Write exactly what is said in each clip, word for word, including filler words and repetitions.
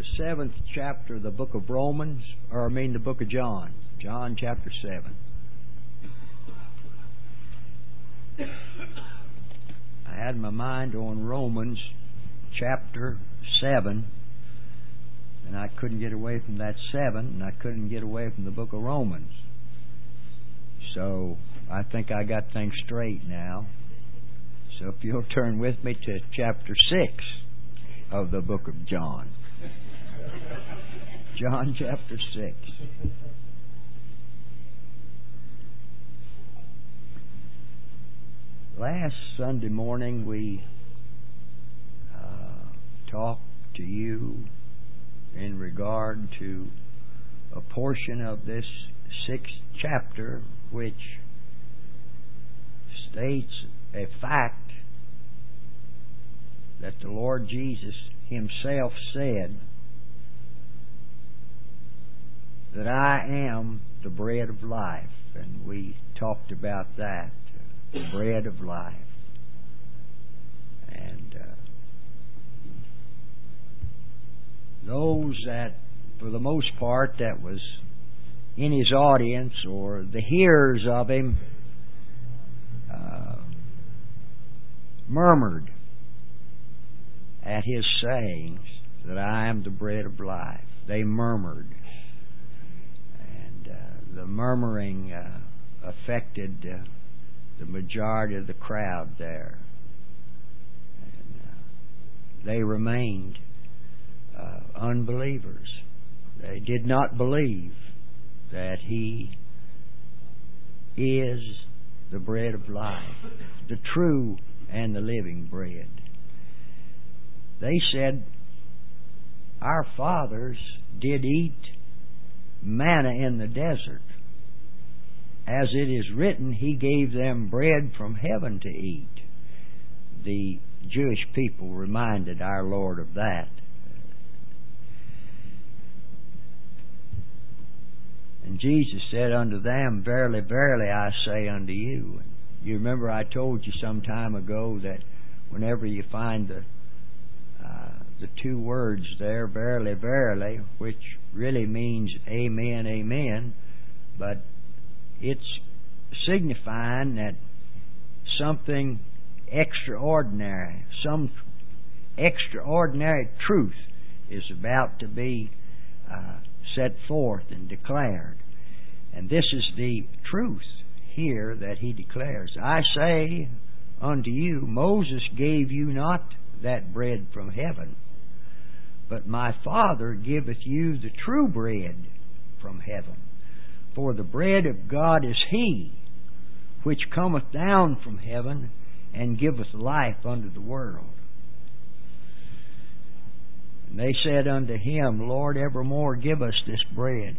the seventh chapter of the book of Romans, or I mean the book of John. John chapter seven. I had my mind on Romans chapter seven, and I couldn't get away from that seven, and I couldn't get away from the book of Romans. So I think I got things straight now. So if you'll turn with me to chapter six of the book of John. John chapter six. Last Sunday morning we uh, talked to you in regard to a portion of this sixth chapter which states a fact that the Lord Jesus Himself said that I am the bread of life. And we talked about that, the bread of life. And uh, those that, for the most part, that was in His audience or the hearers of Him uh, murmured at His sayings that I am the bread of life. They murmured. And uh, the murmuring uh, affected uh, the majority of the crowd there. And uh, they remained uh, unbelievers. They did not believe that He is the bread of life, the true and the living bread. They said, our fathers did eat manna in the desert. As it is written, He gave them bread from heaven to eat. The Jewish people reminded our Lord of that. And Jesus said unto them, verily, verily, I say unto you. You remember I told you some time ago that whenever you find the Uh, the two words there, verily, verily, which really means amen, amen, but it's signifying that something extraordinary, some extraordinary truth is about to be uh, set forth and declared. And this is the truth here that He declares. I say unto you, Moses gave you not that bread from heaven, but my Father giveth you the true bread from heaven. For the bread of God is He which cometh down from heaven and giveth life unto the world. And they said unto Him, Lord, evermore give us this bread.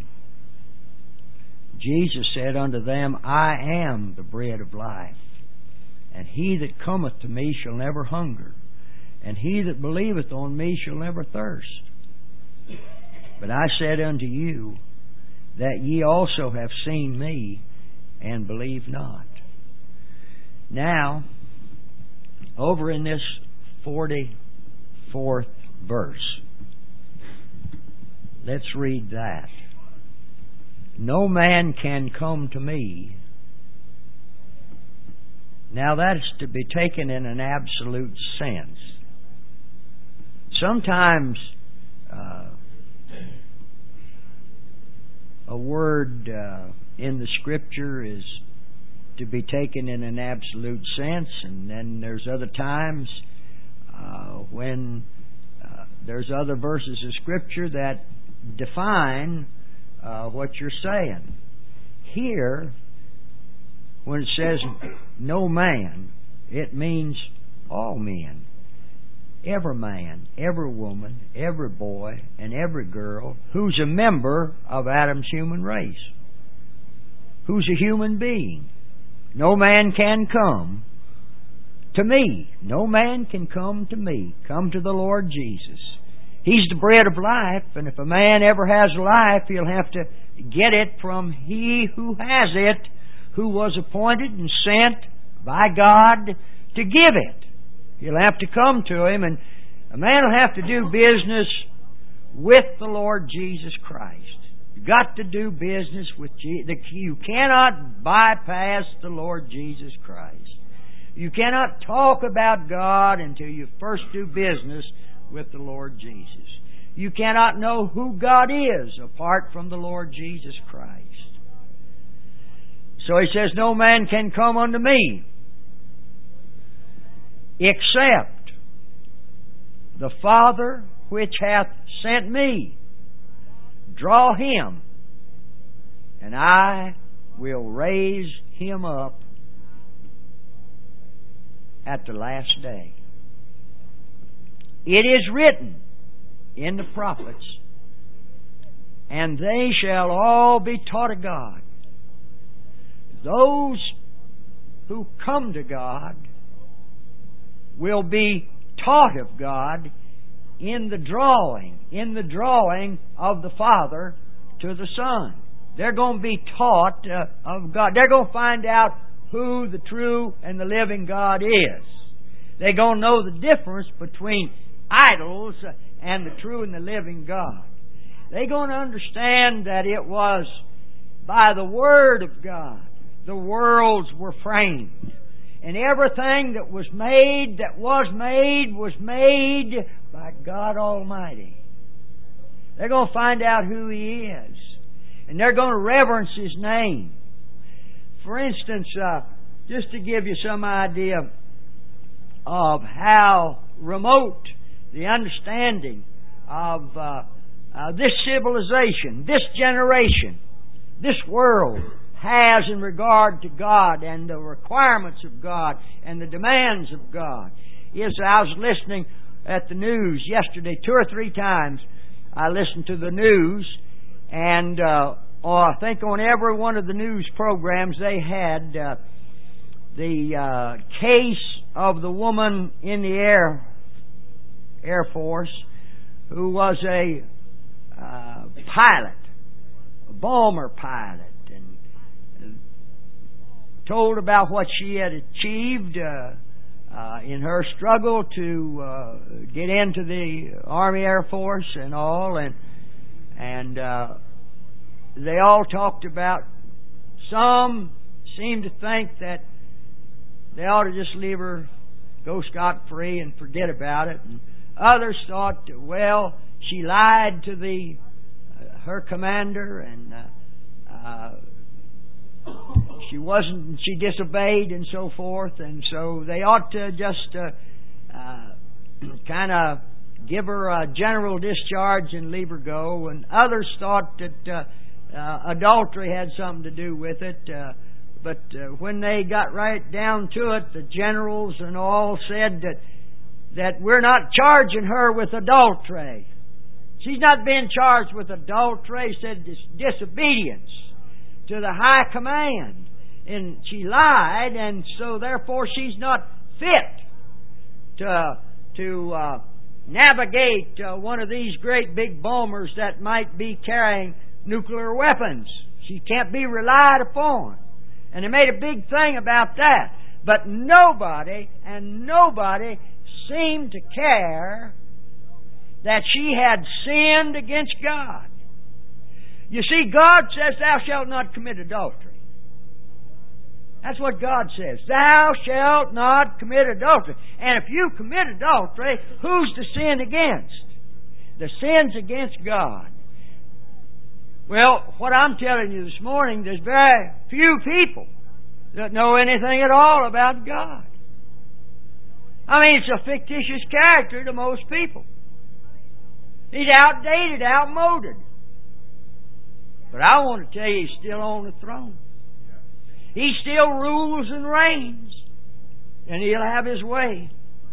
Jesus said unto them, I am the bread of life, and he that cometh to me shall never hunger, and he that believeth on me shall never thirst. But I said unto you, that ye also have seen me, and believe not. Now, over in this forty-fourth verse, let's read that. No man can come to me. Now that's to be taken in an absolute sense. Sometimes uh, a word uh, in the Scripture is to be taken in an absolute sense, and then there's other times uh, when uh, there's other verses of Scripture that define uh, what you're saying. Here, when it says no man, it means all men. Every man, every woman, every boy, and every girl who's a member of Adam's human race, who's a human being. No man can come to me. No man can come to me. Come to the Lord Jesus. He's the bread of life, and if a man ever has life, he'll have to get it from He who has it, who was appointed and sent by God to give it. He'll have to come to Him, and a man will have to do business with the Lord Jesus Christ. You've got to do business with Jesus. You cannot bypass the Lord Jesus Christ. You cannot talk about God until you first do business with the Lord Jesus. You cannot know who God is apart from the Lord Jesus Christ. So He says, no man can come unto me except the Father which hath sent me draw him, and I will raise him up at the last day. It is written in the prophets, and they shall all be taught of God. Those who come to God will be taught of God in the drawing, in the drawing of the Father to the Son. They're going to be taught uh, of God. They're going to find out who the true and the living God is. They're going to know the difference between idols and the true and the living God. They're going to understand that it was by the Word of God the worlds were framed. And everything that was made, that was made, was made by God Almighty. They're going to find out who He is. And they're going to reverence His name. For instance, uh, just to give you some idea of how remote the understanding of uh, uh, this civilization, this generation, this world has in regard to God and the requirements of God and the demands of God. Yes, I was listening at the news yesterday two or three times. I listened to the news, and uh, or I think on every one of the news programs they had uh, the uh, case of the woman in the Air Air Force who was a uh, pilot, a bomber pilot. Told about what she had achieved uh, uh, in her struggle to uh, get into the Army Air Force and all, and and uh, they all talked about. Some seemed to think that they ought to just leave her go scot free and forget about it, and others thought, well, she lied to the uh, her commander and. Uh, uh, She wasn't, she disobeyed and so forth, and so they ought to just uh, uh, kind of give her a general discharge and leave her go. And others thought that uh, uh, adultery had something to do with it. Uh, but uh, when they got right down to it, the generals and all said that that we're not charging her with adultery. She's not being charged with adultery. Said dis- disobedience to the high command. And she lied, and so therefore she's not fit to to uh, navigate uh, one of these great big bombers that might be carrying nuclear weapons. She can't be relied upon. And they made a big thing about that. But nobody, and nobody seemed to care that she had sinned against God. You see, God says, thou shalt not commit adultery. That's what God says. Thou shalt not commit adultery. And if you commit adultery, who's the sin against? The sin's against God. Well, what I'm telling you this morning, there's very few people that know anything at all about God. I mean, it's a fictitious character to most people. He's outdated, outmoded. But I want to tell you, He's still on the throne. He still rules and reigns. And He'll have His way.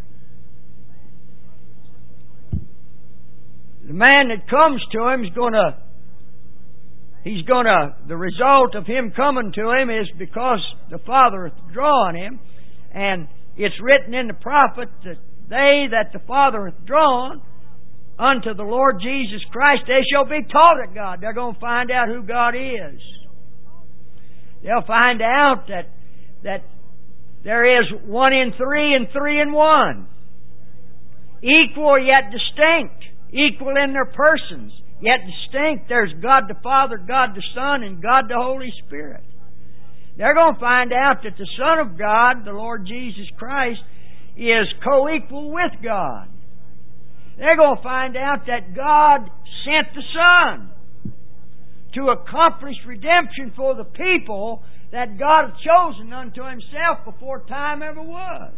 The man that comes to Him is going to, he's going to, the result of him coming to Him is because the Father is drawing him. And it's written in the prophet that they that the Father hath drawn unto the Lord Jesus Christ, they shall be taught of God. They're going to find out who God is. They'll find out that that there is one in three and three in one. Equal yet distinct equal in their persons, yet distinct. There's God the Father, God the Son, and God the Holy Spirit. They're going to find out that the Son of God, the Lord Jesus Christ, is co-equal with God. They're going to find out that God sent the Son to accomplish redemption for the people that God had chosen unto Himself before time ever was.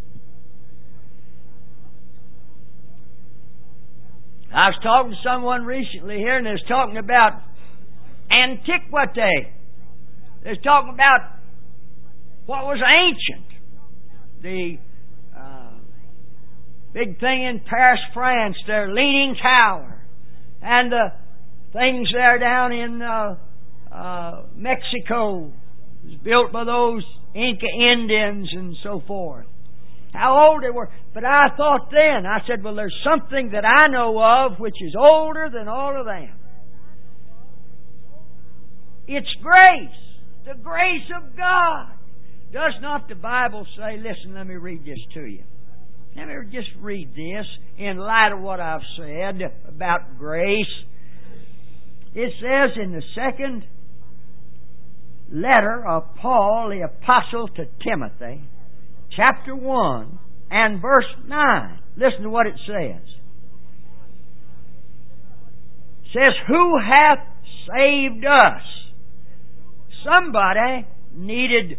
I was talking to someone recently here, and they was talking about antiquity. They was talking about what was ancient. The uh, big thing in Paris, France, their Leaning Tower, and the things there down in uh, uh, Mexico, was built by those Inca Indians and so forth. How old they were. But I thought then, I said, well, there's something that I know of which is older than all of them. It's grace. The grace of God. Does not the Bible say, listen, let me read this to you. Let me just read this in light of what I've said about grace. It says in the second letter of Paul, the Apostle to Timothy, chapter one and verse nine. Listen to what it says. It says, who hath saved us? Somebody needed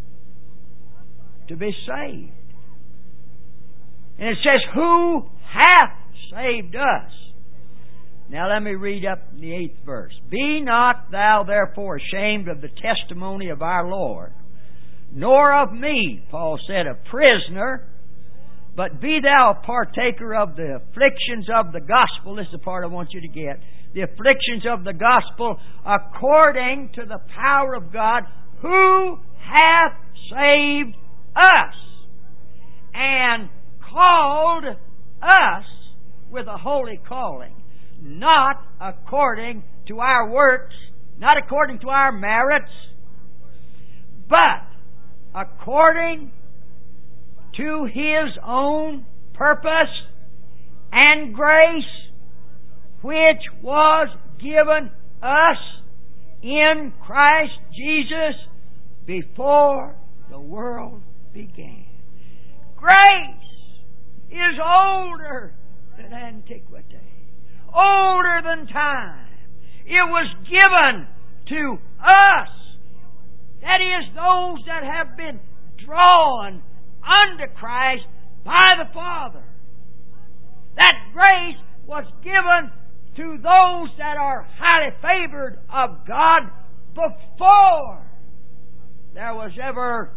to be saved. And it says, who hath saved us? Now let me read up the eighth verse. Be not thou therefore ashamed of the testimony of our Lord, nor of me, Paul said, a prisoner, but be thou a partaker of the afflictions of the gospel. This is the part I want you to get. The afflictions of the gospel according to the power of God, who hath saved us and called us with a holy calling, not according to our works, not according to our merits, but according to His own purpose and grace, which was given us in Christ Jesus before the world began. Grace is older than antiquity, older than time. It was given to us. That is, those that have been drawn unto Christ by the Father. That grace was given to those that are highly favored of God before there was ever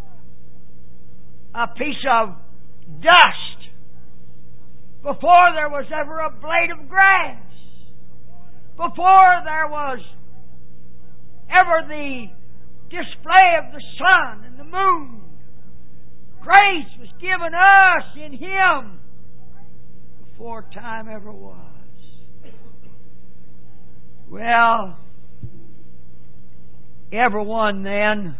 a piece of dust, before there was ever a blade of grass, before there was ever the display of the sun and the moon. Grace was given us in Him before time ever was. Well, everyone then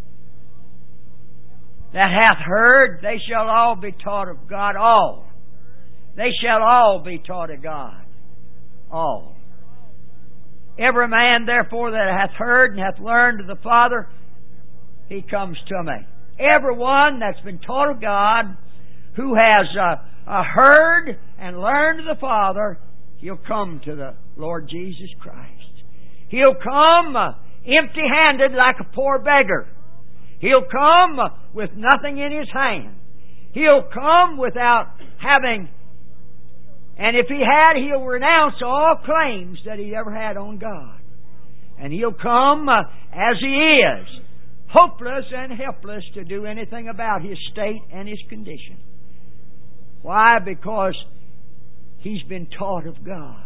that hath heard, they shall all be taught of God. All. They shall all be taught of God. All. Every man, therefore, that hath heard and hath learned of the Father, he comes to me. Everyone that's been taught of God, who has uh, uh, heard and learned of the Father, he'll come to the Lord Jesus Christ. He'll come uh, empty-handed like a poor beggar. He'll come uh, with nothing in his hand. He'll come without having, and if he had, he'll renounce all claims that he ever had on God. And he'll come uh, as he is, hopeless and helpless to do anything about his state and his condition. Why? Because he's been taught of God.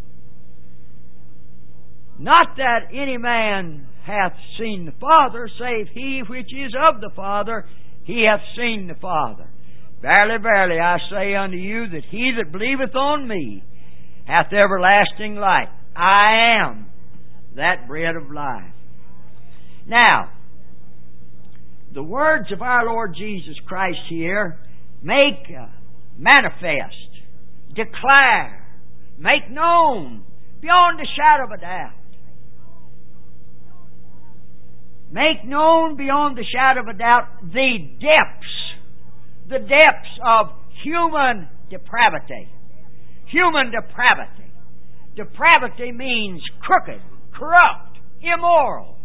Not that any man hath seen the Father, save he which is of the Father, he hath seen the Father. Verily, verily, I say unto you that he that believeth on me hath everlasting life. I am that bread of life. Now, the words of our Lord Jesus Christ here make uh, manifest, declare, Make known beyond a shadow of a doubt. Make known beyond the shadow of a doubt the depths, the depths of human depravity. Human depravity. Depravity means crooked, corrupt, immoral.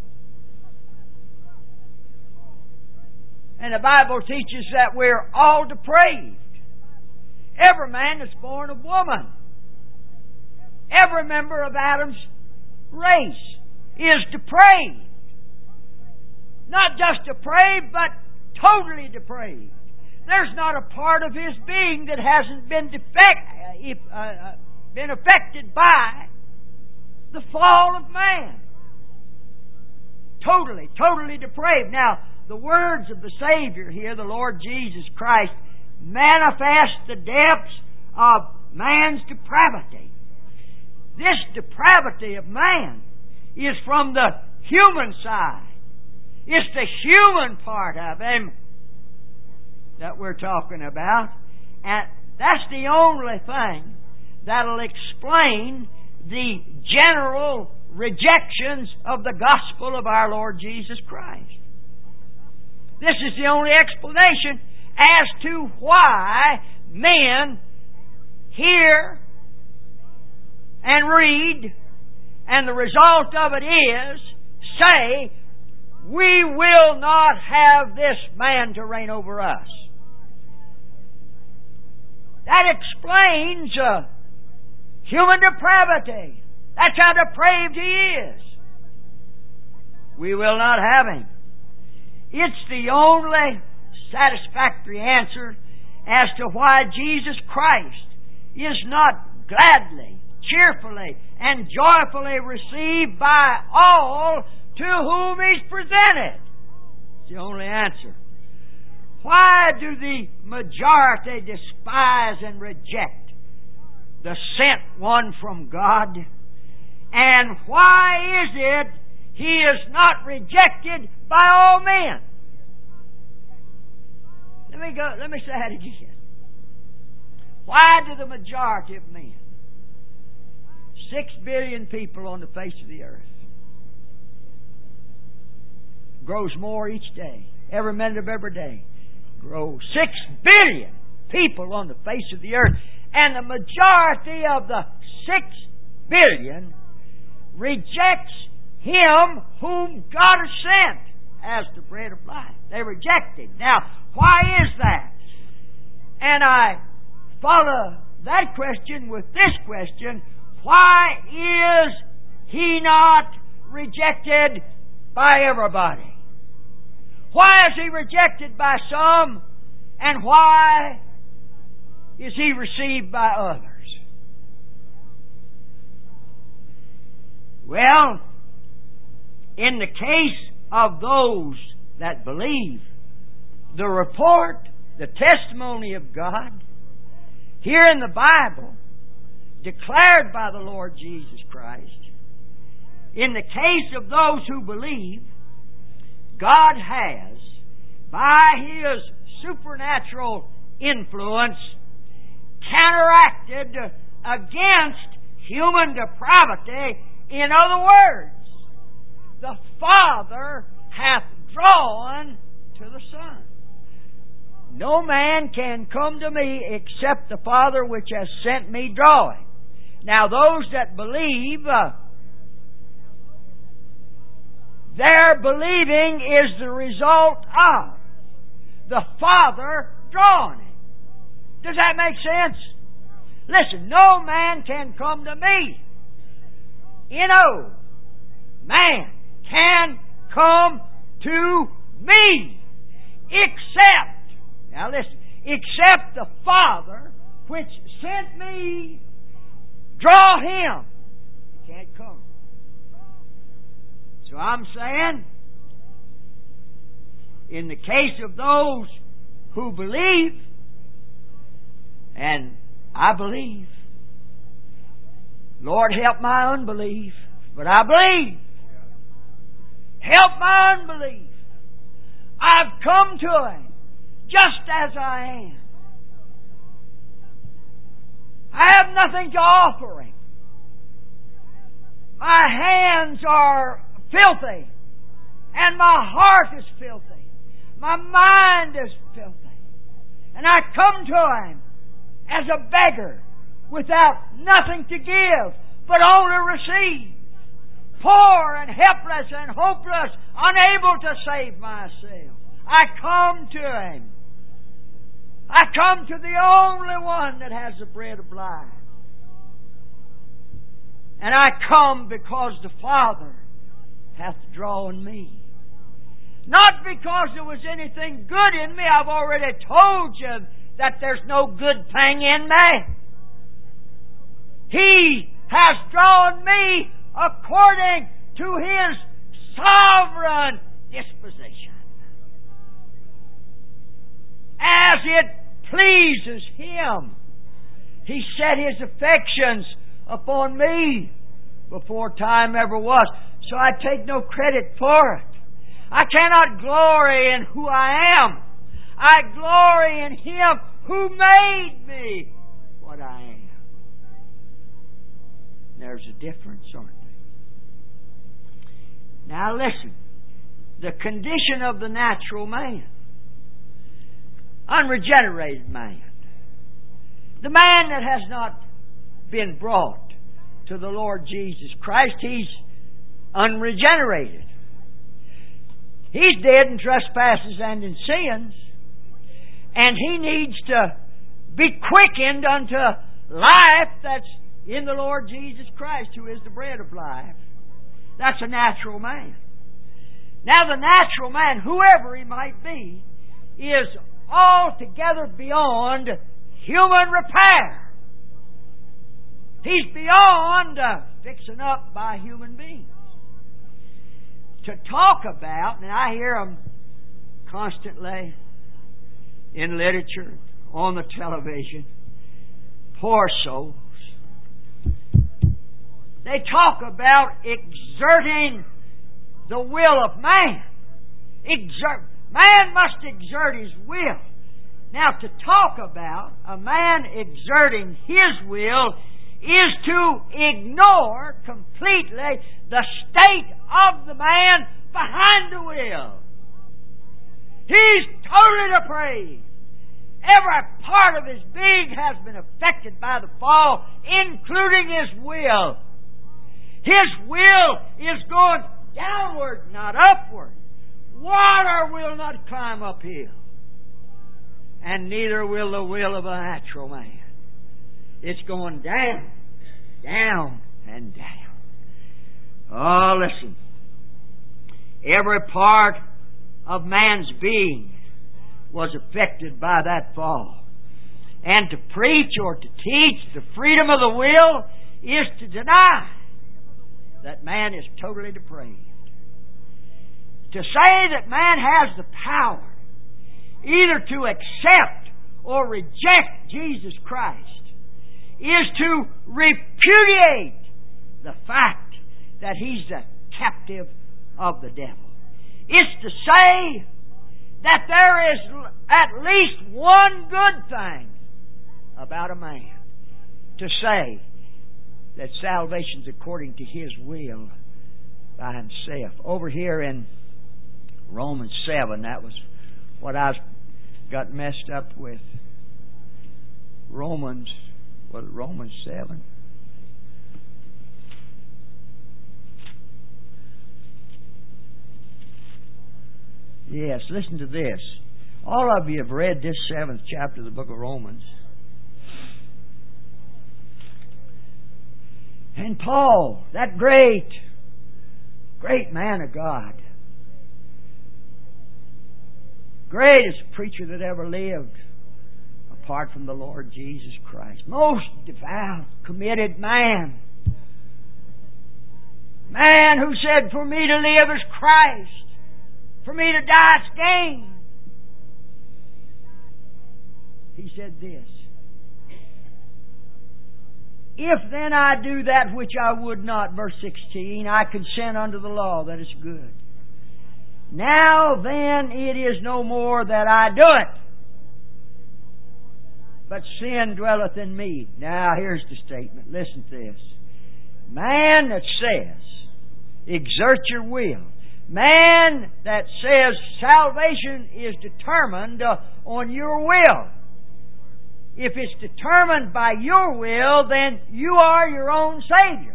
And the Bible teaches that we're all depraved. Every man that's born of woman, every member of Adam's race is depraved. Not just depraved, but totally depraved. There's not a part of his being that hasn't been defect, uh, been affected by the fall of man. Totally, totally depraved. Now, the words of the Savior here, the Lord Jesus Christ, manifest the depths of man's depravity. This depravity of man is from the human side. It's the human part of him that we're talking about. And that's the only thing that'll explain the general rejections of the gospel of our Lord Jesus Christ. This is the only explanation as to why men hear and read, and the result of it is, say, we will not have this man to reign over us. That explains uh, human depravity. That's how depraved he is. We will not have him. It's the only satisfactory answer as to why Jesus Christ is not gladly, cheerfully, and joyfully received by all to whom He's presented. It's the only answer. Why do the majority despise and reject the sent one from God? And why is it He is not rejected by all men? Let me go. Let me say that again. Why do the majority of men, six billion people on the face of the earth, grows more each day, every minute of every day, grows six billion people on the face of the earth, and the majority of the six billion rejects Him whom God has sent as the bread of life? They reject Him. Now, why is that? And I follow that question with this question: why is He not rejected by everybody? Why is He rejected by some, and why is He received by others? Well, in the case of those that believe, the report, the testimony of God, here in the Bible, declared by the Lord Jesus Christ, in the case of those who believe, God has, by His supernatural influence, counteracted against human depravity. In other words, the Father hath drawn to the Son. No man can come to me except the Father which has sent me draw him. Now those that believe, uh, their believing is the result of the Father drawing him. Does that make sense? Listen, no man can come to me. You know, man can come to me except, now listen, except the Father which sent me draw him. He can't come. So I'm saying, in the case of those who believe, and I believe, Lord, help my unbelief, but I believe. Help my unbelief. I've come to Him just as I am. I have nothing to offer Him. My hands are filthy, and my heart is filthy. My mind is filthy. And I come to Him as a beggar without nothing to give, but only receive. Poor and helpless and hopeless, unable to save myself. I come to Him. I come to the only one that has the bread of life. And I come because the Father hath drawn me. Not because there was anything good in me. I've already told you that there's no good thing in me. He has drawn me according to His sovereign disposition, as it pleases Him. He set His affections upon me before time ever was. So I take no credit for it. I cannot glory in who I am. I glory in Him who made me what I am. There's a difference, aren't there? Now listen. The condition of the natural man. Unregenerated man. The man that has not been brought to the Lord Jesus Christ, he's unregenerated. He's dead in trespasses and in sins, and he needs to be quickened unto life that's in the Lord Jesus Christ, who is the bread of life. That's a natural man. Now the natural man, whoever he might be, is altogether beyond human repair. He's beyond uh, fixing up by human beings. To talk about, and I hear them constantly in literature, on the television, poor souls. They talk about exerting the will of man. Exert, man must exert his will. Now, to talk about a man exerting his will is to ignore completely the state of the man behind the will. He's totally depraved. Every part of his being has been affected by the fall, including his will. His will is going downward, not upward. Water will not climb uphill. And neither will the will of a natural man. It's going down, down, and down. Oh, listen. Every part of man's being was affected by that fall. And to preach or to teach the freedom of the will is to deny that man is totally depraved. To say that man has the power either to accept or reject Jesus Christ is to repudiate the fact that he's the captive of the devil. It's to say that there is at least one good thing about a man. To say that salvation's according to his will by himself. Over here in Romans seven, that was what I got messed up with. Romans, was it Romans seven? Yes, listen to this. All of you have read this seventh chapter of the book of Romans. And Paul, that great, great man of God, greatest preacher that ever lived, apart from the Lord Jesus Christ. Most devout, committed man. Man who said, for me to live is Christ. For me to die is gain. He said this. If then I do that which I would not, verse sixteen, I consent unto the law that is good. Now then it is no more that I do it, but sin dwelleth in me. Now here's the statement. Listen to this. Man that says, exert your will. Man that says salvation is determined uh, on your will. If it's determined by your will, then you are your own Savior.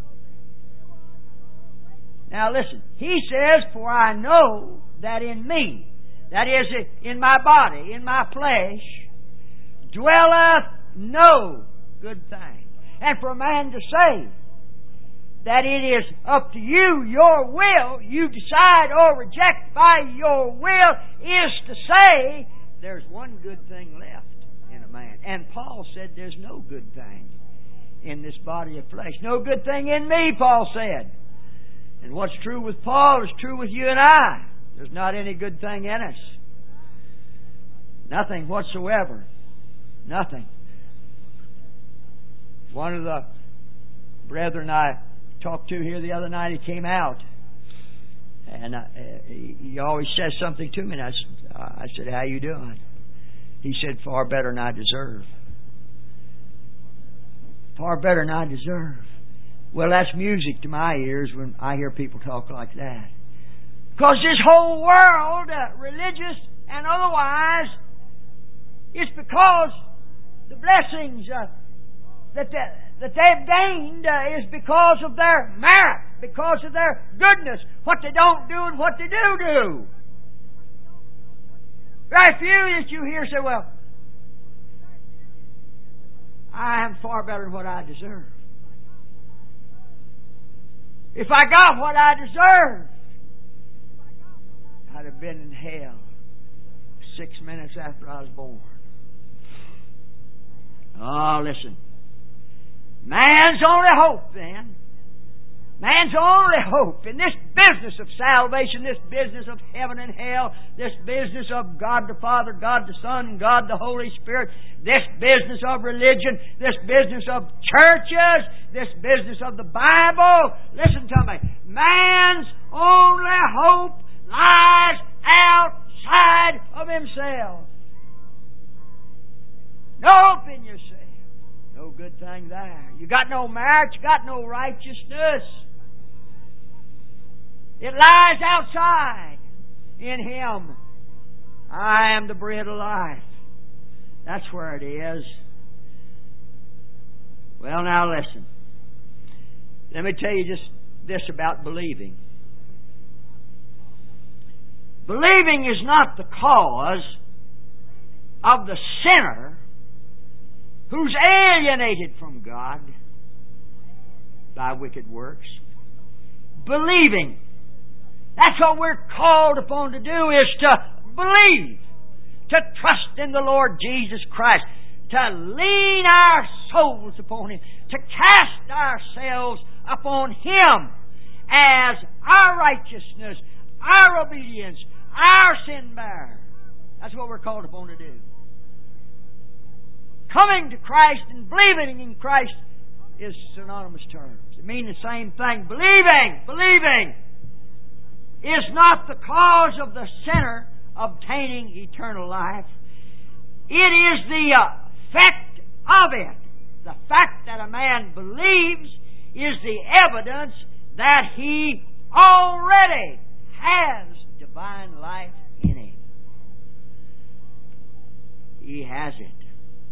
Now listen, he says, for I know that in me, that is, in my body, in my flesh, dwelleth no good thing. And for a man to say that it is up to you, your will, you decide or reject by your will, is to say there's one good thing left in a man. And Paul said there's no good thing in this body of flesh. No good thing in me, Paul said. And what's true with Paul is true with you and I. There's not any good thing in us. Nothing whatsoever. Nothing. One of the brethren I talked to here the other night, he came out. And I, he, he always says something to me. And I, I said, how you doing? He said, far better than I deserve. Far better than I deserve. Well, that's music to my ears when I hear people talk like that. Because this whole world, uh, religious and otherwise, is because the blessings uh, that, they, that they've gained uh, is because of their merit, because of their goodness, what they don't do and what they do do. Very few that you hear say, well, I am far better than what I deserve. If I got what I deserved, I'd have been in hell six minutes after I was born. Oh, listen. Man's only hope, then. Man's only hope in this business of salvation, this business of heaven and hell, this business of God the Father, God the Son, God the Holy Spirit, this business of religion, this business of churches, this business of the Bible. Listen to me. Man's only hope lies outside of himself. No hope in yourself. No good thing there. You got no merit, you got no righteousness. It lies outside in Him. I am the bread of life. That's where it is. Well, now listen. Let me tell you just this about believing. Believing is not the cause of the sinner who's alienated from God by wicked works. Believing. That's what we're called upon to do, is to believe, to trust in the Lord Jesus Christ, to lean our souls upon Him, to cast ourselves upon Him as our righteousness, our obedience, our sin bearer. That's what we're called upon to do. Coming to Christ and believing in Christ is synonymous terms. It mean the same thing. Believing, believing is not the cause of the sinner obtaining eternal life. It is the effect of it. The fact that a man believes is the evidence that he already has divine life in him. He has it.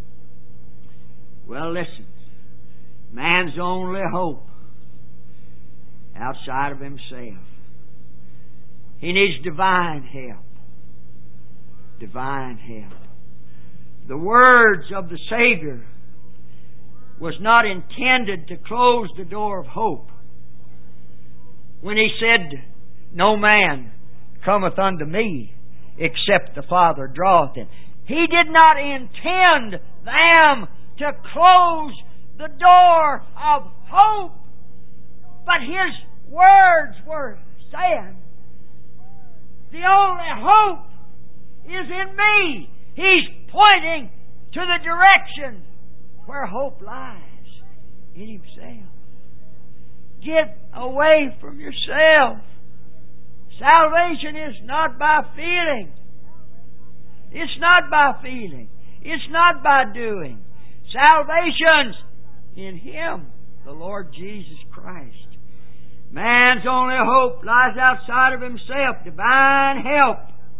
Well, listen. Man's only hope outside of himself. He needs divine help. Divine help. The words of the Savior was not intended to close the door of hope. When He said, no man cometh unto me except the Father draweth him. He did not intend them to close the door of hope. But His words were saying, the only hope is in me. He's pointing to the direction where hope lies, in Himself. Get away from yourself. Salvation is not by feeling. It's not by feeling. It's not by doing. Salvation's in Him, the Lord Jesus Christ. Man's only hope lies outside of himself, divine help.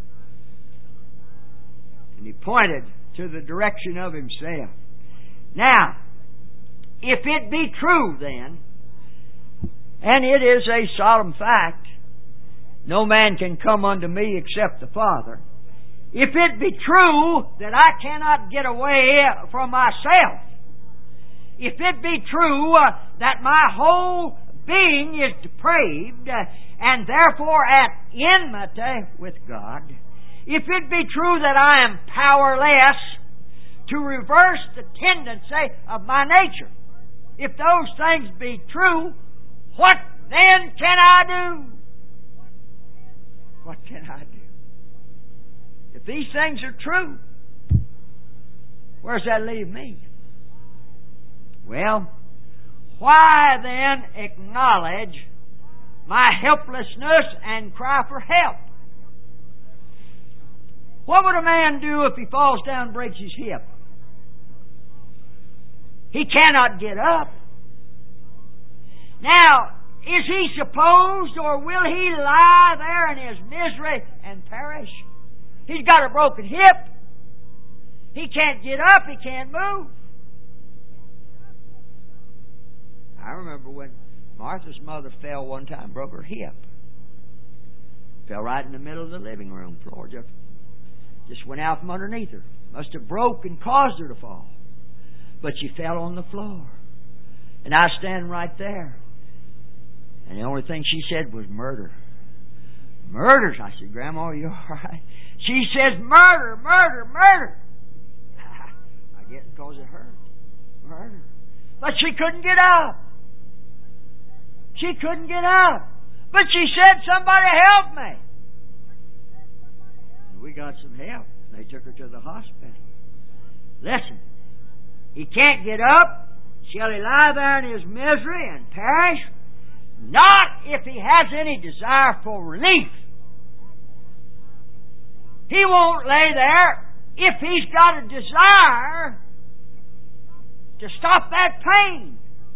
And he pointed to the direction of himself. Now, if it be true then, and it is a solemn fact, no man can come unto me except the Father. If it be true that I cannot get away from myself, if it be true uh, that my whole being is depraved uh, and therefore at enmity with God, if it be true that I am powerless to reverse the tendency of my nature, if those things be true, what then can I do? What can I do? If these things are true, where does that leave me? Well, why then acknowledge my helplessness and cry for help? What would a man do if he falls down and breaks his hip? He cannot get up. Now, is he supposed, or will he lie there in his misery and perish? He's got a broken hip. He can't get up. He can't move. I remember when Martha's mother fell one time, broke her hip. Fell right in the middle of the living room floor. Just, just went out from underneath her. Must have broke and caused her to fall. But she fell on the floor. And I was standing right there. And the only thing she said was murder. Murders? I said, Grandma, are you all right? She says, murder, murder, murder. I get it because it hurt. Murder. But she couldn't get up. She couldn't get up. But she said, somebody help me. And we got some help. They took her to the hospital. Listen, he can't get up. Shall he lie there in his misery and perish? Not if he has any desire for relief. He won't lay there if he's got a desire to stop that pain.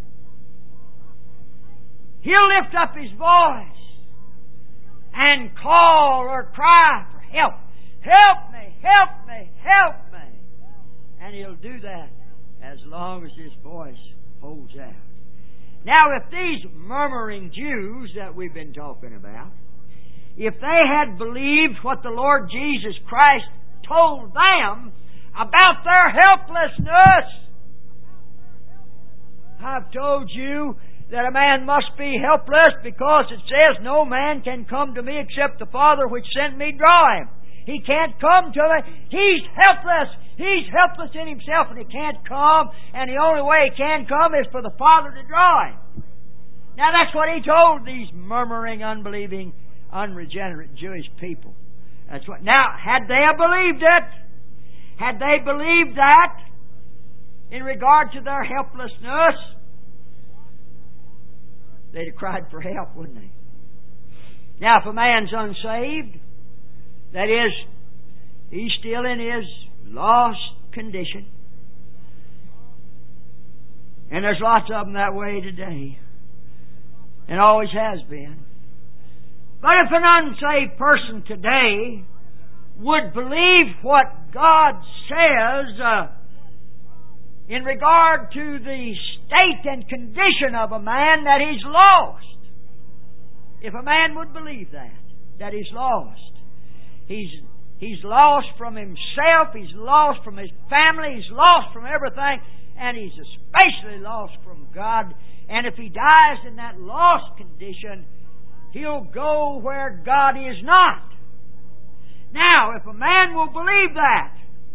He'll lift up his voice and call or cry for help. Help me, help me, help me. And he'll do that as long as his voice holds out. Now, if these murmuring Jews that we've been talking about, if they had believed what the Lord Jesus Christ told them about their helplessness, I've told you that a man must be helpless because it says no man can come to me except the Father which sent me draw him. He can't come to me. He's helpless. He's helpless in himself and he can't come. And the only way he can come is for the Father to draw him. Now that's what he told these murmuring, unbelieving, unregenerate Jewish people. That's what. Now, had they believed it, had they believed that in regard to their helplessness, they'd have cried for help, wouldn't they? Now, if a man's unsaved, that is, he's still in his lost condition. And there's lots of them that way today. And always has been. But if an unsaved person today would believe what God says uh, in regard to the state and condition of a man, that he's lost. If a man would believe that, that he's lost. He's He's lost from himself, he's lost from his family, he's lost from everything, and he's especially lost from God. And if he dies in that lost condition, he'll go where God is not. Now, if a man will believe that,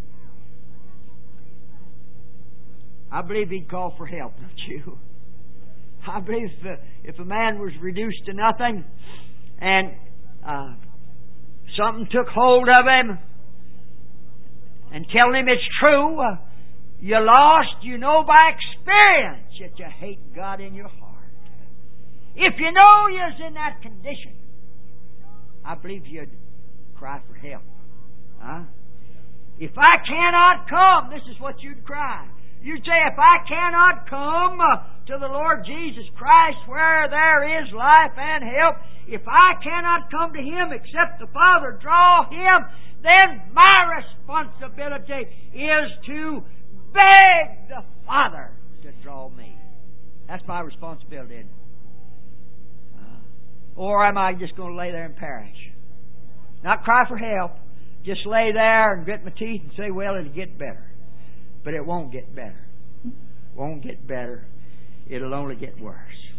I believe he'd call for help, don't you? I believe if, if a man was reduced to nothing and uh, something took hold of him and telling him it's true, uh, you lost, you know by experience that you hate God in your heart. If you know you're in that condition, I believe you'd cry for help. Huh? If I cannot come, this is what you'd cry. You'd say, if I cannot come to the Lord Jesus Christ where there is life and help, if I cannot come to Him except the Father draw Him, then my responsibility is to beg the Father to draw me. That's my responsibility, isn't it? Uh, or am I just going to lay there and perish? Not cry for help. Just lay there and grit my teeth and say, well, it'll get better. But it won't get better. It won't get better. It'll only get worse.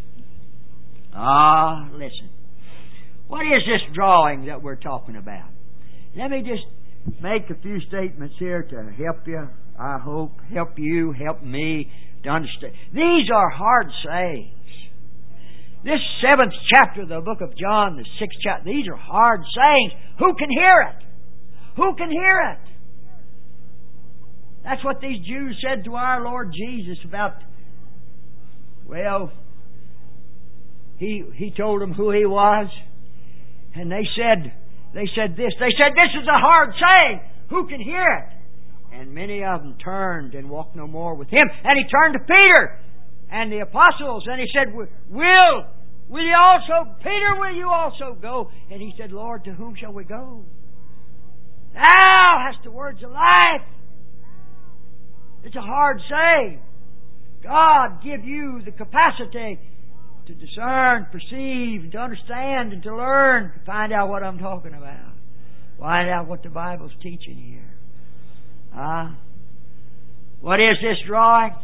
Ah, listen. What is this drawing that we're talking about? Let me just make a few statements here to help you, I hope, help you, help me to understand. These are hard sayings. This seventh chapter of the book of John, the sixth chapter, these are hard sayings. Who can hear it? Who can hear it? That's what these Jews said to our Lord Jesus about, well, He He told them who He was. And they said, they said this. They said, this is a hard saying. Who can hear it? And many of them turned and walked no more with Him. And He turned to Peter and the apostles and He said, Will, will you also, Peter, will you also go? And He said, Lord, to whom shall we go? Thou hast the words of life. It's a hard saying. God give you the capacity to discern, perceive, to understand, and to learn, to find out what I'm talking about. Find out what the Bible's teaching here. Ah, uh, what is this drawing?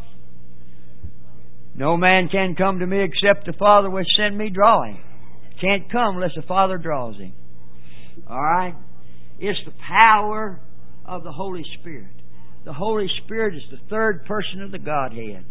No man can come to me except the Father which sent me draw him. Can't come unless the Father draws him. All right? It's the power of the Holy Spirit. The Holy Spirit is the third person of the Godhead.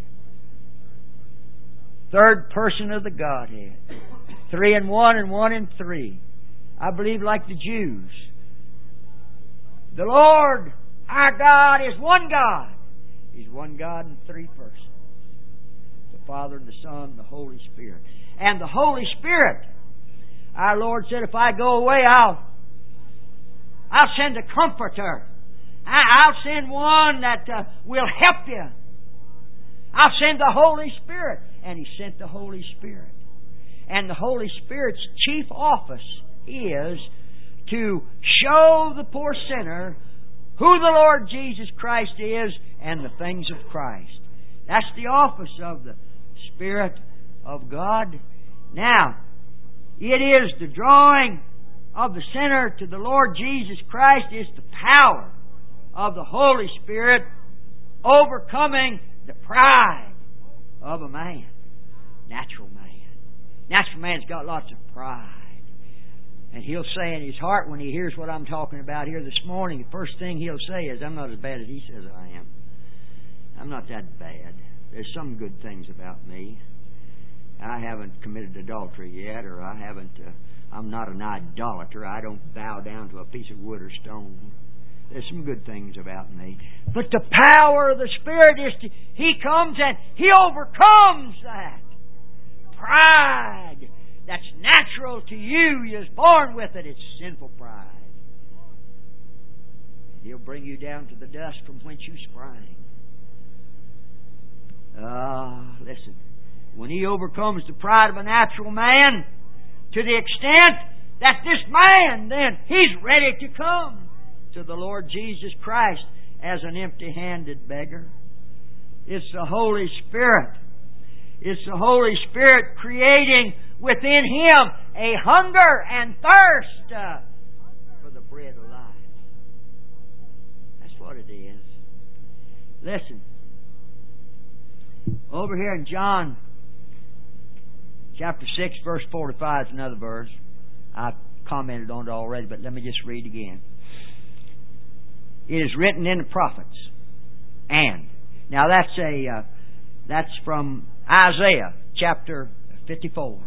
Third person of the Godhead. Three in one and one in three. I believe like the Jews. The Lord, our God, is one God. He's one God in three persons. The Father and the Son and the Holy Spirit. And the Holy Spirit, our Lord said, if I go away, I'll, I'll send a comforter. I'll send one that uh, will help you. I'll send the Holy Spirit. And He sent the Holy Spirit. And the Holy Spirit's chief office is to show the poor sinner who the Lord Jesus Christ is and the things of Christ. That's the office of the Spirit of God. Now, it is the drawing of the sinner to the Lord Jesus Christ is the power of the Holy Spirit overcoming the pride of a man. Natural man. Natural man's got lots of pride. And he'll say in his heart when he hears what I'm talking about here this morning, the first thing he'll say is, I'm not as bad as he says I am. I'm not that bad. There's some good things about me. I haven't committed adultery yet, or I haven't, uh, I'm not an idolater. I don't bow down to a piece of wood or stone. There's some good things about me. But the power of the Spirit is to, He comes and He overcomes that. Pride that's natural to you. You're born with it. It's sinful pride. And He'll bring you down to the dust from whence you sprang. Ah, uh, listen. When He overcomes the pride of a natural man, to the extent that this man, then, he's ready to come to the Lord Jesus Christ as an empty-handed beggar. It's the Holy Spirit. It's the Holy Spirit creating within him a hunger and thirst uh, for the bread of life. That's what it is. Listen. Over here in John chapter six, verse forty-five is another verse. I've commented on it already, but let me just read again. It is written in the prophets. And. Now that's a uh, that's from Isaiah chapter fifty-four.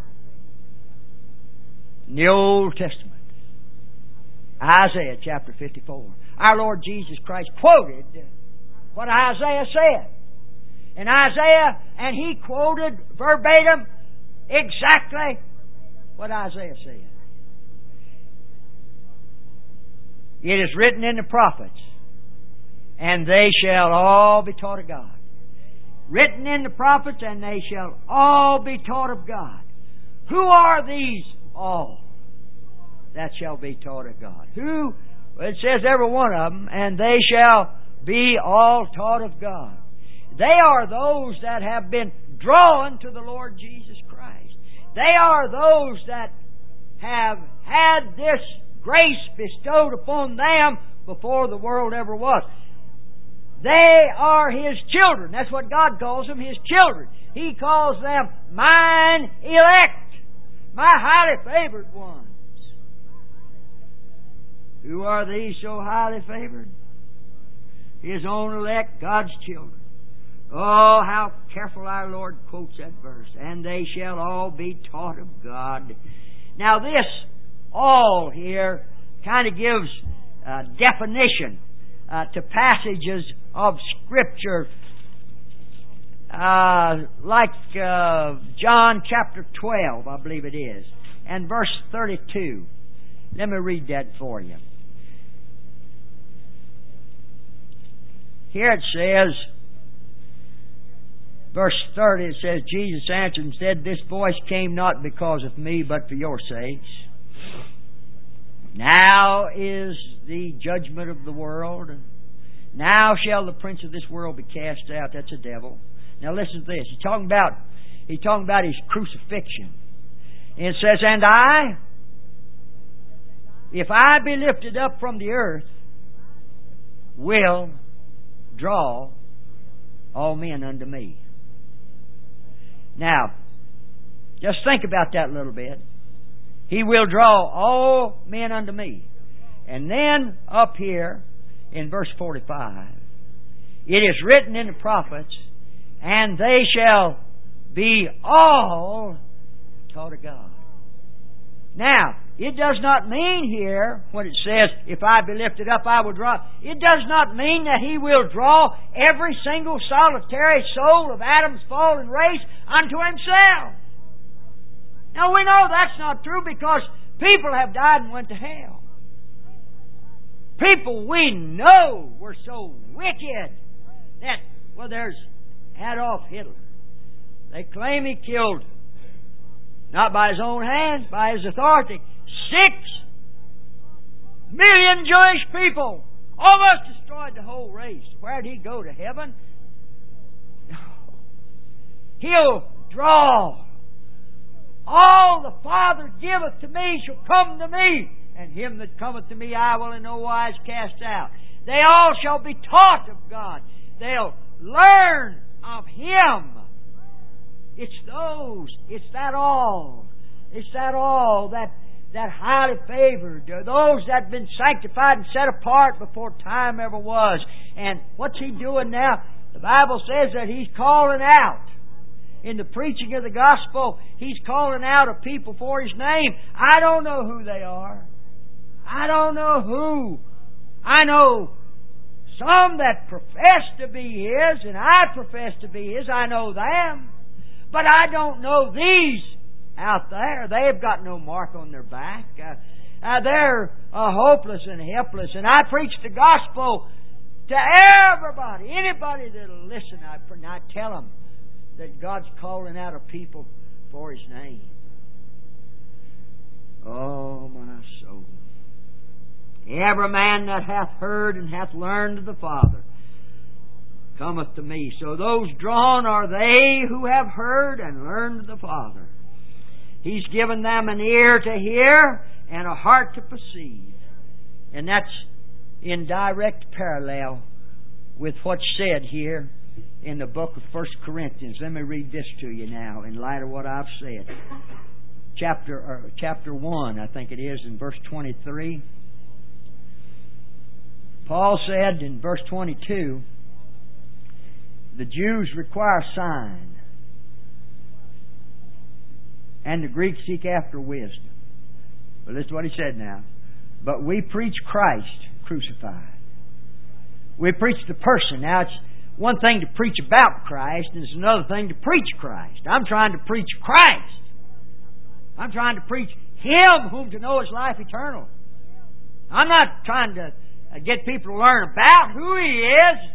In the Old Testament. Isaiah chapter fifty-four. Our Lord Jesus Christ quoted what Isaiah said. And Isaiah, and he quoted verbatim exactly what Isaiah said. It is written in the prophets. and they shall all be taught of God. Written in the prophets, and they shall all be taught of God. Who are these all that shall be taught of God? Who? Well, it says every one of them, and they shall be all taught of God. They are those that have been drawn to the Lord Jesus Christ. They are those that have had this grace bestowed upon them before the world ever was. They are His children. That's what God calls them, His children. He calls them mine elect, my highly favored ones. Who are these so highly favored? His own elect, God's children. Oh, how careful our Lord quotes that verse. And they shall all be taught of God. Now this all here kind of gives a definition uh, to passages of Scripture uh, like uh, John chapter twelve, I believe it is, and verse thirty-two. Let me read that for you. Here it says, verse thirty, it says, Jesus answered and said, This voice came not because of me, but for your sakes. Now is the judgment of the world. Now shall the prince of this world be cast out. That's the devil. Now listen to this. He's talking about, he's talking about His crucifixion. And it says, And I, if I be lifted up from the earth, will draw all men unto me. Now, just think about that a little bit. He will draw all men unto me. And then up here in verse forty-five, it is written in the prophets, and they shall be all taught of God. Now, it does not mean here, when it says, if I be lifted up, I will draw. It does not mean that He will draw every single solitary soul of Adam's fallen race unto Himself. Now, we know that's not true because people have died and went to hell. People we know were so wicked that, well, there's Adolf Hitler. They claim he killed, not by his own hands, by his authority, six million Jewish people. Almost destroyed the whole race. Where'd he go? To heaven? No. He'll draw. All the Father giveth to me shall come to me, and him that cometh to me I will in no wise cast out. They all shall be taught of God. They'll learn of Him. It's those. It's that all. It's that all that that highly favored. Those that have been sanctified and set apart before time ever was. And what's He doing now? The Bible says that He's calling out. In the preaching of the gospel, He's calling out a people for His name. I don't know who they are. I don't know who. I know some that profess to be His, and I profess to be His. I know them. But I don't know these out there. They've got no mark on their back. Uh, uh, they're uh, hopeless and helpless. And I preach the gospel to everybody. Anybody that'll listen, I, I tell them that God's calling out a people for His name. Oh, my soul. Every man that hath heard and hath learned of the Father cometh to me. So those drawn are they who have heard and learned of the Father. He's given them an ear to hear and a heart to perceive. And that's in direct parallel with what's said here in the book of First Corinthians. Let me read this to you now in light of what I've said. Chapter, or chapter one, I think it is, in verse twenty-three. Paul said in verse twenty-two, the Jews require a sign, and the Greeks seek after wisdom. But listen to what he said now. But we preach Christ crucified. We preach the person. Now it's one thing to preach about Christ, and it's another thing to preach Christ. I'm trying to preach Christ. I'm trying to preach Him whom to know is life eternal. I'm not trying to uh, get people to learn about who He is.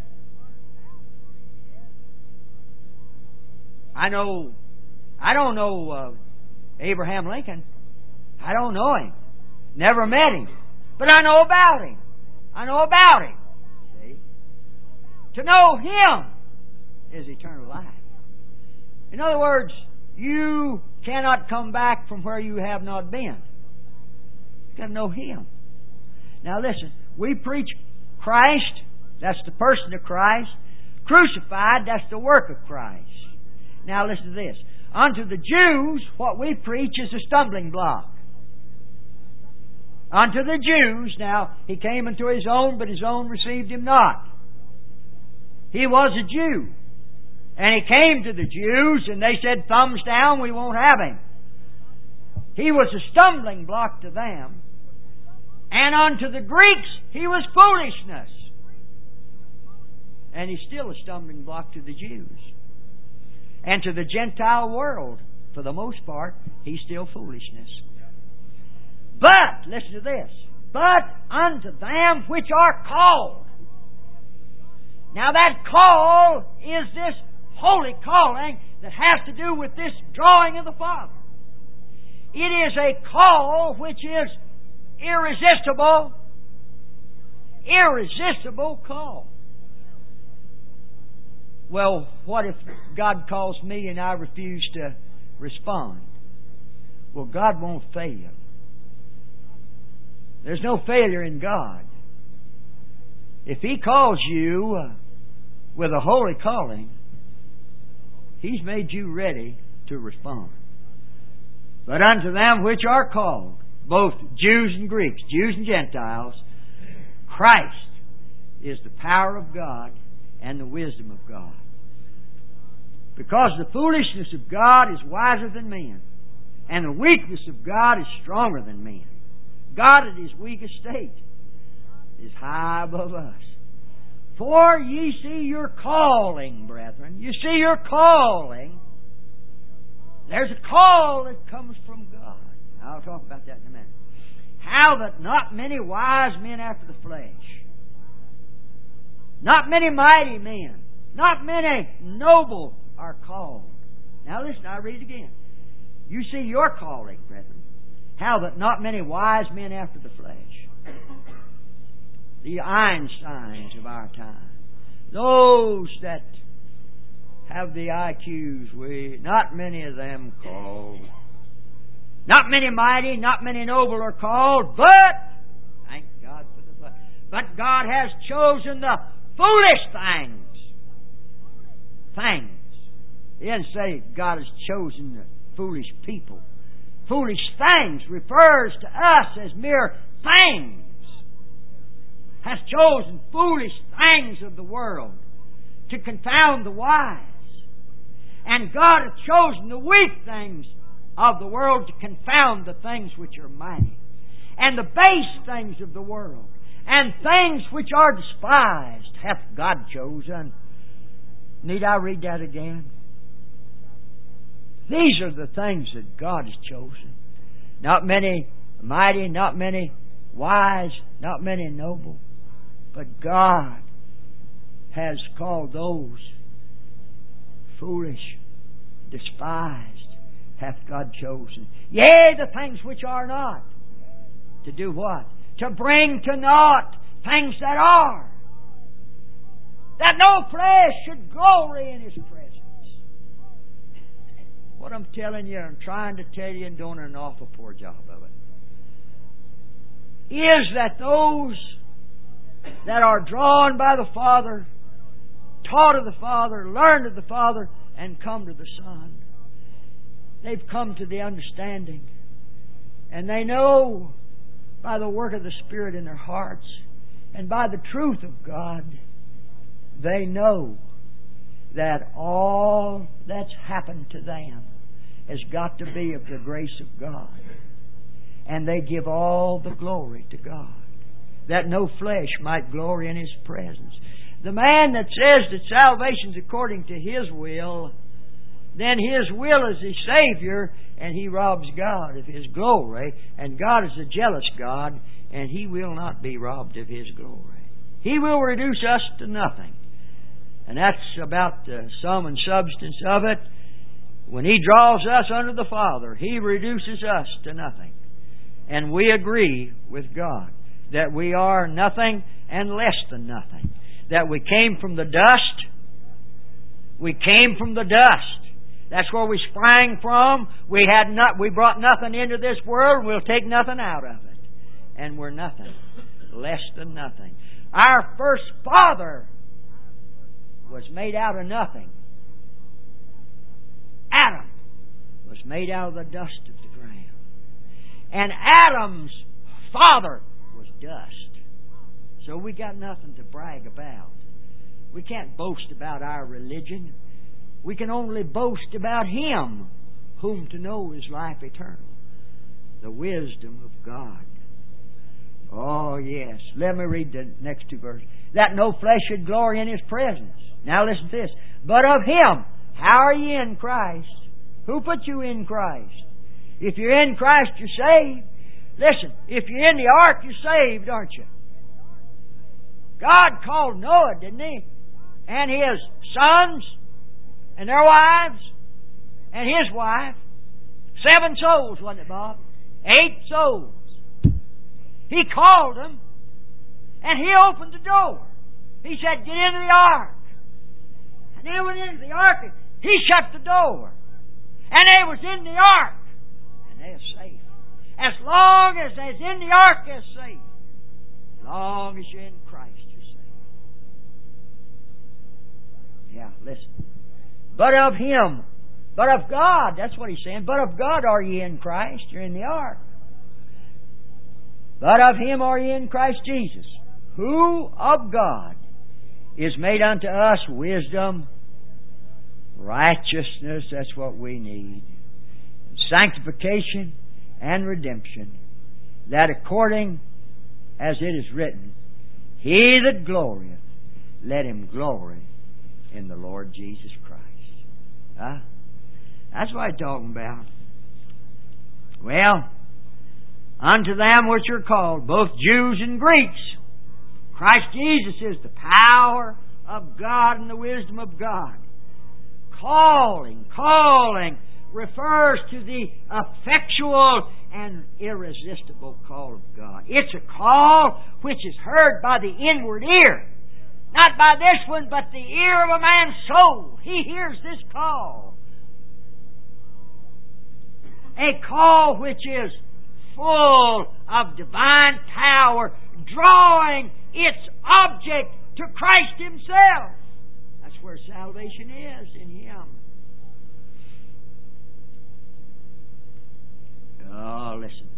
I know, I don't know uh, Abraham Lincoln. I don't know him. Never met him. But I know about him. I know about him. See? To know Him is eternal life. In other words, you cannot come back from where you have not been. You've got to know Him. Now listen, we preach Christ, that's the person of Christ. Crucified, that's the work of Christ. Now listen to this. Unto the Jews, what we preach is a stumbling block. Unto the Jews, now, He came unto His own, but His own received Him not. He was a Jew. And He came to the Jews, and they said, thumbs down, we won't have Him. He was a stumbling block to them. And unto the Greeks, He was foolishness. And He's still a stumbling block to the Jews. And to the Gentile world, for the most part, He's still foolishness. But, listen to this, but unto them which are called. Now that call is this holy calling that has to do with this drawing of the Father. It is a call which is irresistible, irresistible call. Well, what if God calls me and I refuse to respond? Well, God won't fail. There's no failure in God. If He calls you uh, with a holy calling, He's made you ready to respond. But unto them which are called, both Jews and Greeks, Jews and Gentiles, Christ is the power of God and the wisdom of God. Because the foolishness of God is wiser than men, and the weakness of God is stronger than men. God at His weak estate is high above us. For ye see your calling, brethren. You see your calling. There's a call that comes from God. I'll talk about that in a minute. How that not many wise men after the flesh, not many mighty men, not many noble are called. Now listen, I read it again. You see your calling, brethren. How that not many wise men after the flesh. The Einsteins of our time. Those that have the I Qs, we, not many of them called. Not many mighty, not many noble are called, but, thank God for the but, but God has chosen the foolish things. Things. He didn't say God has chosen the foolish people. Foolish things refers to us as mere things. Has chosen foolish things of the world to confound the wise. And God hath chosen the weak things of the world to confound the things which are mighty. And the base things of the world. And things which are despised hath God chosen. Need I read that again? These are the things that God has chosen. Not many mighty, not many wise, not many noble. But God has called those foolish, despised, hath God chosen. Yea, the things which are not. To do what? To bring to naught things that are. That no flesh should glory in His presence. What I'm telling you, I'm trying to tell you and doing an awful poor job of it, is that those that are drawn by the Father, taught of the Father, learned of the Father, and come to the Son, they've come to the understanding. And they know by the work of the Spirit in their hearts and by the truth of God, they know that all that's happened to them has got to be of the grace of God. And they give all the glory to God, that no flesh might glory in His presence. The man that says that salvation's according to his will, then his will is His Savior, and he robs God of His glory. And God is a jealous God. and He will not be robbed of His glory. He will reduce us to nothing. And that's about the sum and substance of it. When He draws us unto the Father, He reduces us to nothing. And we agree with God that we are nothing and less than nothing. That we came from the dust. We came from the dust. That's where we sprang from. We had not. We brought nothing into this world. We'll take nothing out of it. And we're nothing. Less than nothing. Our first father was made out of nothing. Adam was made out of the dust of the ground. And Adam's father was dust. So we got nothing to brag about. We can't boast about our religion. We can only boast about Him, whom to know is life eternal. The wisdom of God. Oh, yes. Let me read the next two verses. That no flesh should glory in His presence. Now listen to this. But of Him, how are ye in Christ? Who put you in Christ? If you're in Christ, you're saved. Listen, if you're in the ark, you're saved, aren't you? God called Noah, didn't He? And his sons, and their wives, and his wife. Seven souls, wasn't it, Bob? Eight souls. He called them, and He opened the door. He said, get into the ark. And they went into the ark, and He shut the door. And they was in the ark. And they're safe. As long as they're in the ark, they're safe. As long as you're in Christ, you're safe. Yeah, listen. But of Him, but of God, that's what He's saying. But of God are ye in Christ. You're in the ark. But of Him are ye in Christ Jesus, who of God is made unto us wisdom, righteousness, that's what we need, sanctification and redemption, that according as it is written, He that glorieth, let him glory in the Lord Jesus Christ. Huh? That's what I'm talking about. Well, unto them which are called, both Jews and Greeks, Christ Jesus is the power of God and the wisdom of God. Calling, calling refers to the effectual and irresistible call of God. It's a call which is heard by the inward ear. Not by this one, but the ear of a man's soul. He hears this call. A call which is full of divine power, drawing its object to Christ Himself. That's where salvation is, in Him. Oh, listen.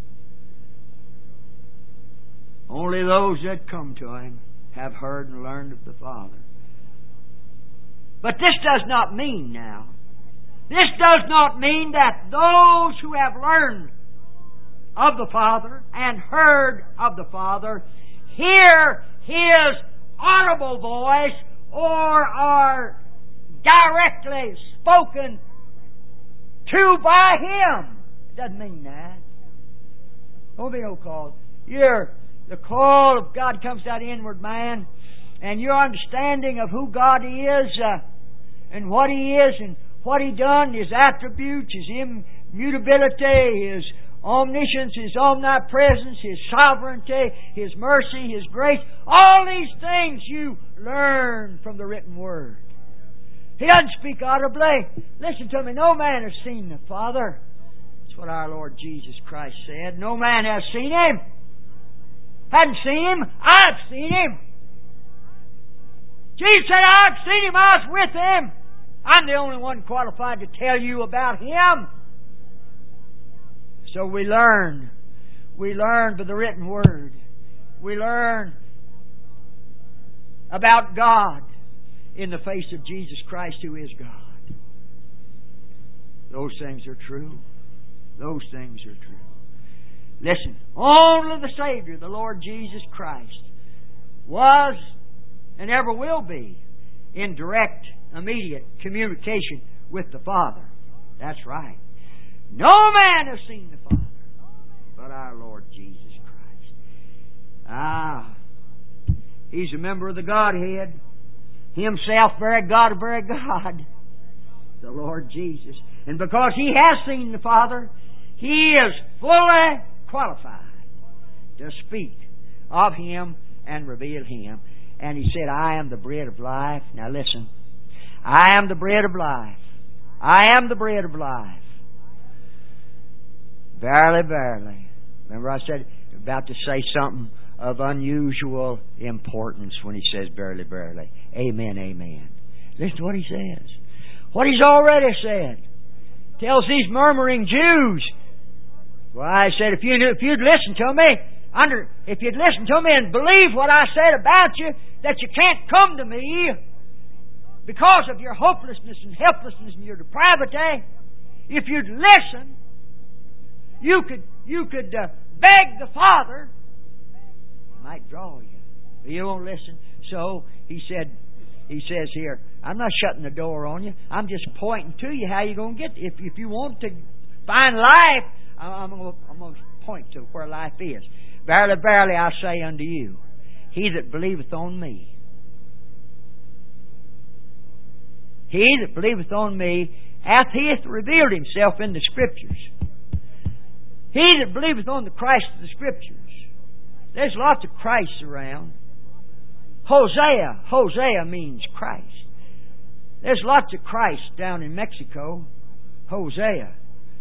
Only those that come to Him have heard and learned of the Father. But this does not mean now, this does not mean that those who have learned of the Father and heard of the Father hear His audible voice or are directly spoken to by Him. It doesn't mean that. Don't be no call. You're, the call of God comes to that inward man, and your understanding of who God is uh, and what He is and what He done, His attributes, His immutability, His omniscience, His omnipresence, His sovereignty, His mercy, His grace. All these things you learn from the written Word. He doesn't speak audibly. Listen to me. No man has seen the Father. That's what our Lord Jesus Christ said. No man has seen Him. Hadn't seen Him. I've seen Him. Jesus said, I've seen Him. I was with Him. I'm the only one qualified to tell you about Him. So we learn. We learn by the written Word. We learn about God in the face of Jesus Christ, who is God. Those things are true. Those things are true. Listen, only the Savior, the Lord Jesus Christ, was and ever will be in direct, immediate communication with the Father. That's right. No man has seen the Father but our Lord Jesus Christ. Ah, He's a member of the Godhead. Himself very God, very God. The Lord Jesus. And because He has seen the Father, He is fully qualified to speak of Him and reveal Him. And He said, I am the bread of life. Now listen. I am the bread of life. I am the bread of life. Verily, verily. Remember I said, about to say something of unusual importance when He says, verily, verily. Amen, amen. Listen to what He says. What He's already said. Tells these murmuring Jews. Well, I said, if, you, if you'd listen to me, under, if you'd listen to me and believe what I said about you, that you can't come to me because of your hopelessness and helplessness and your depravity, if you'd listen, you could you could uh, beg the Father. He might draw you, but you won't listen. So he said, he says here, I'm not shutting the door on you. I'm just pointing to you how you're going to get. If if you want to find life, I'm going I'm going to point to where life is. Verily, verily, I say unto you, he that believeth on me, he that believeth on me, hath he hath revealed himself in the Scriptures. He that believeth on the Christ of the Scriptures. There's lots of Christs around. Hosea, Hosea means Christ. There's lots of Christ down in Mexico. Hosea.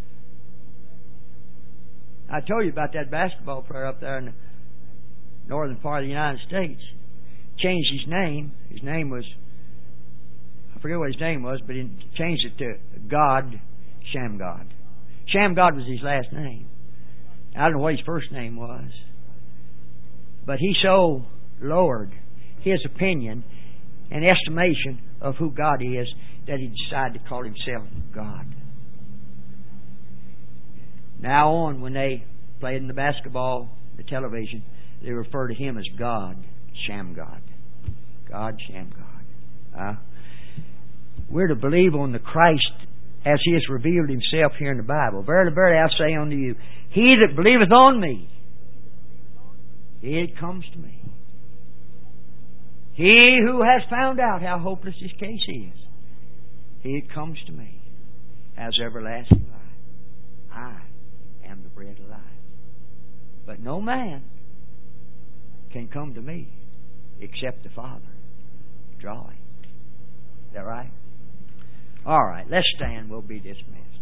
I told you about that basketball player up there in the northern part of the United States. Changed his name. His name was, I forget what his name was, but he changed it to God Shamgod. Shamgod was his last name. I don't know what his first name was. But he so lowered his opinion and estimation of who God is that he decided to call himself God. Now on, when they played in the basketball, the television, they refer to him as God, Shamgod. God, Shamgod. Uh, we're to believe on the Christ as He has revealed Himself here in the Bible. Verily, verily, I say unto you, he that believeth on me, it comes to me. He who has found out how hopeless his case is, it comes to me, has everlasting life. I am the bread of life. But no man can come to me except the Father draw him. Is that right? All right, let's stand. We'll be dismissed.